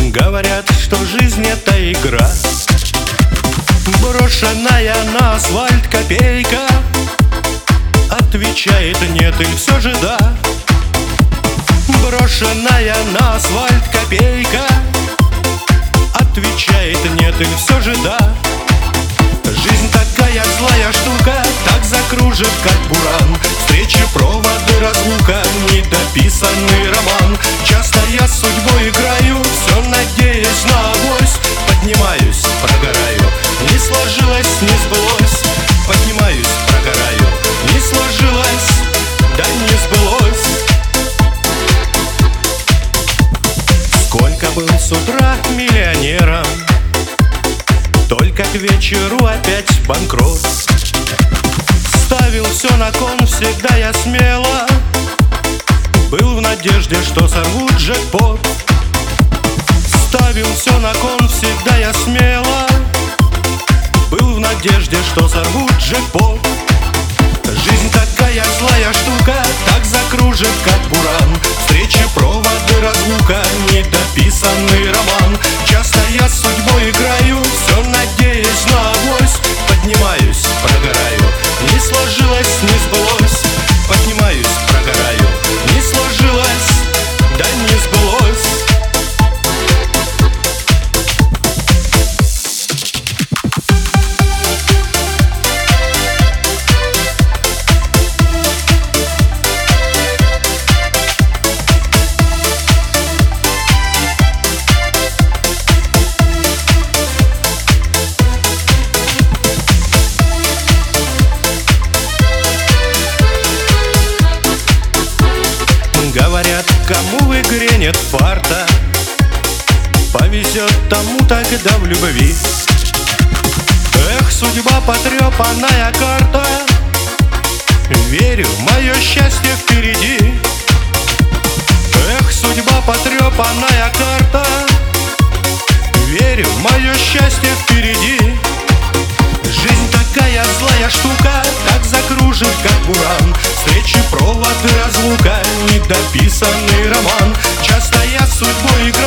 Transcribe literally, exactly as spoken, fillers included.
Говорят, что жизнь — это игра, брошенная на асфальт копейка отвечает нет и все же да. Брошенная на асфальт копейка отвечает нет и все же да. Жизнь такая злая штука, так закружит, как буран. Встречи, проводы, разлука, недописанный роман. Часто я с судьбой играю, все надеясь на авось. Поднимаюсь, прогораю, не сложилось, не сбылось. Поднимаюсь, прогораю, не сложилось, да не сбылось. Сколько был с утра миллионером, только к вечеру опять банкрот. Ставил все на кон, всегда я смело был в надежде, что сорвут джекпот. Ставил все на кон, всегда я смело был в надежде, что сорвут джекпот. Жизнь такая злая штука, так закружит, как буран. Встречи, проводы, разлука, недописанный роман. Часто я с судьбой играю, все надеясь на авось. Поднимаюсь, прогораю, не сложилось, не сбылось. Поднимаюсь, прогораю, не сложилось, да не сбылось. Говорят, кому в игре нет фарта, повезет тому тогда в любви. Эх, судьба потрепанная карта, верю, мое счастье впереди. Эх, судьба потрепанная карта, верю, мое счастье впереди. Жизнь такая злая штука, так закружит, как буран. Встречи, проводы, разлука, недописанный роман. Часто я с судьбой